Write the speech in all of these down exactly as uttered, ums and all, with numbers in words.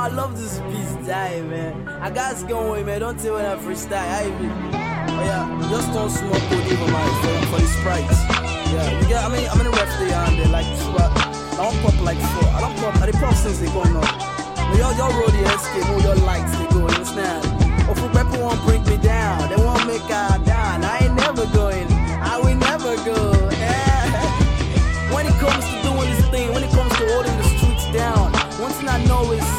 I love this beat die, man. I got going, man. Don't tell when I freestyle. I even, oh yeah, just don't smoke good even my for, for the sprites. Yeah, you get. I mean, I'm in the ref there and they like, I don't pop like four. I don't pop. I dey pop since they going on. But y'all, y'all roll the S K, all your lights they go. You understand? Or for people won't bring me down, they won't make I down. I ain't never going. I will never go. Yeah. When it comes to doing this thing, when it comes to holding the streets down, one thing I know is,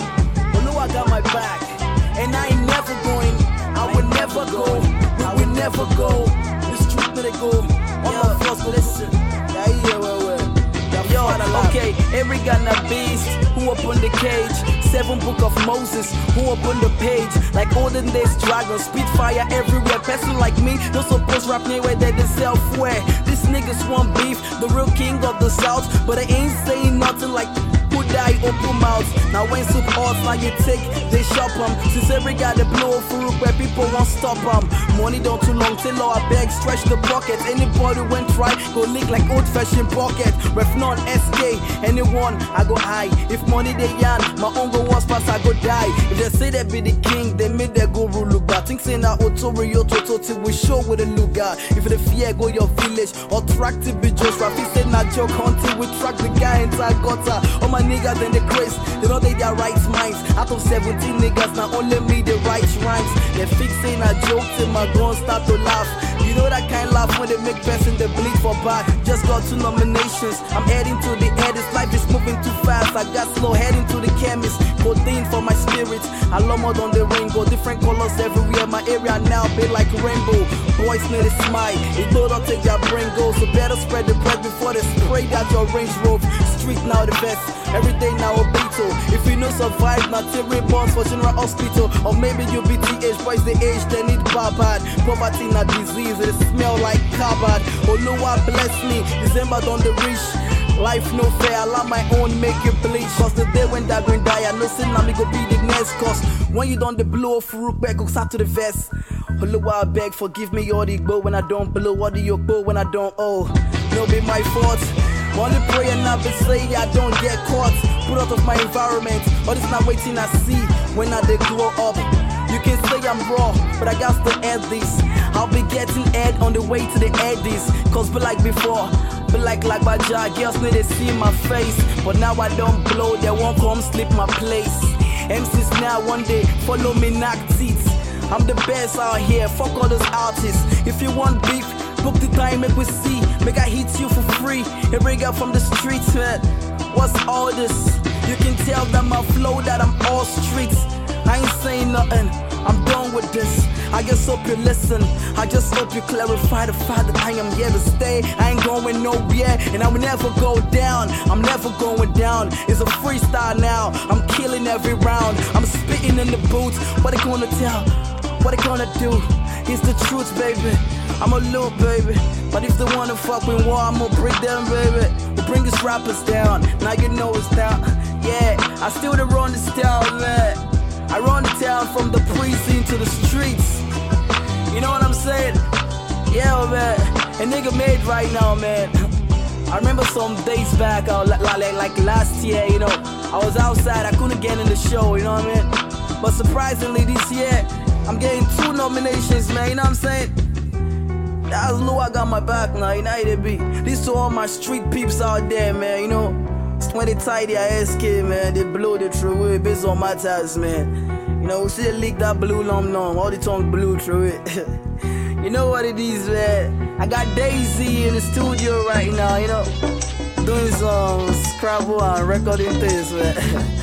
I know I got my back, and I ain't never going. I will never go. I will never go. The street where they go. All my floors go listen. Yeah, yeah, well, well. Yo, okay, every Ghana beast who opened the cage, seven book of Moses who opened the page, like olden days dragons, spit fire everywhere. Person like me, no suppose rap me where they self-wear. These niggas want beef, the real king of the south, but I ain't saying nothing like who die open mouths. Now when soup hot like you take, they shop them. Since every guy they blow through where people won't stop them. Money don't too long, till I beg, stretch the pocket. Anybody when try, go lick like old fashioned pocket. Ref non S K, anyone, I go high. If money they yarn, my own go was pass, I go die. If they say they be the king, they made their go rule look back. Think say na Otorio Toto till we show with a lugar. If the fear go your village, or track to be just rap, he said na joke until we track the guy inside gutter. All my niggas in the grace, they know they their right minds. Out of seventeen niggas, now only me the right rhymes. They fixing a joke till my gun start to laugh. You know that kind of laugh when they make person they bleed for bad. Just got two nominations, I'm heading to the end. This life is moving too fast, I got slow heading to the chemist. Codeine for my spirit, I lumbered on the rainbow. Different colors everywhere, my area now be like rainbow. Boys need a smile, it don't take their brain go. So better spread the bread before they spray that your Range Rover. Street now the best, every day now a beetle. If you know survive, not till reborns for general hospital. Or maybe you be T H, boys the age they need bad. Poverty not disease, it smell like cupboard. Oh no, I bless me, December don't the reach. Life no fair, I love my own, make it bleach. Cause the day when that going die, I know sin now me go be the next. Cause when you done the blow, Furuk back, go start to the vest. Hello, I beg, forgive me all the go when I don't blow, what do you go when I don't owe? No be my fault. Only pray and not be say I don't get caught. Put out of my environment, all this not waiting I see when I they grow up. You can say I'm raw, but I got to add this. I'll be getting ed on the way to the eddies. Cause be like before, be like like Baja, girls need to see my face. But now I don't blow, they won't come sleep my place. M Cs now one day, follow me knock teeth. I'm the best out here, fuck all those artists. If you want beef, book the time, make we see. Make I hit you for free. Every girl from the streets, man. What's all this? You can tell that my flow, that I'm all streets. I ain't saying nothing, I'm done with this. I just hope you listen, I just hope you clarify the fact that I am here to stay. I ain't going nowhere, and I will never go down. I'm never going down, it's a freestyle now. I'm killing every round, I'm spitting in the boots. What they gonna tell, what they gonna do? It's the truth, baby. I'm a loop, baby. But if they wanna fuck with war, I'ma bring them, baby. We bring these rappers down, now you know it's down. Yeah, I still the run this town, man. I run the town from the precinct to the streets. You know what I'm saying? Yeah, man. A nigga made right now, man. I remember some days back, uh, like, like, like last year, you know, I was outside, I couldn't get in the show, you know what I mean? But surprisingly this year, I'm getting two nominations, man, you know what I'm saying? That's low, I got my back now, you know how they be. This to all my street peeps out there, man, you know. When they tie their S K, man, they blow the true way based on my ties, man. You know, we see they leak that blue lum lum, all the tongue blue through it. You know what it is, man. I got Daisy in the studio right now, you know, doing some Scrabble and recording things, man.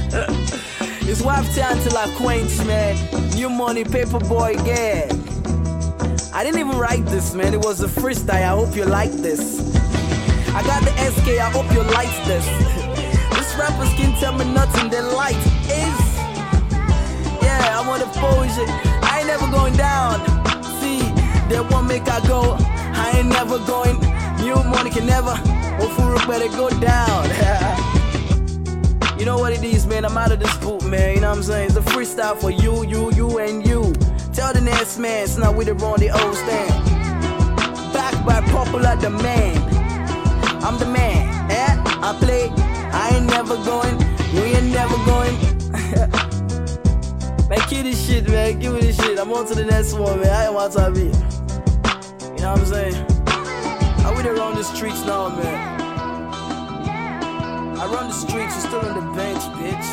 It's wife time till I quench, man. New money, paper boy, gang. I didn't even write this, man. It was a freestyle. I hope you like this. I got the S K, I hope you like this. These rappers can tell me nothing, their light is. Yeah, I'm on the bullshit. I ain't never going down. See, they won't make I go. I ain't never going. New money can never. Hopefully, better go down. You know what it is, man. I'm out of this boot, man. You know what I'm saying? It's a freestyle for you, you, you, and you. Tell the next man, it's not with the wrong, the old stand. Backed by popular demand. I'm the man, yeah, I play, I ain't never going, we ain't never going. Man, kill this shit, man. Give me this shit. I'm on to the next one, man. I ain't want to be. You know what I'm saying? I with around the streets now, man. I run the streets, you still on the bench, bitch.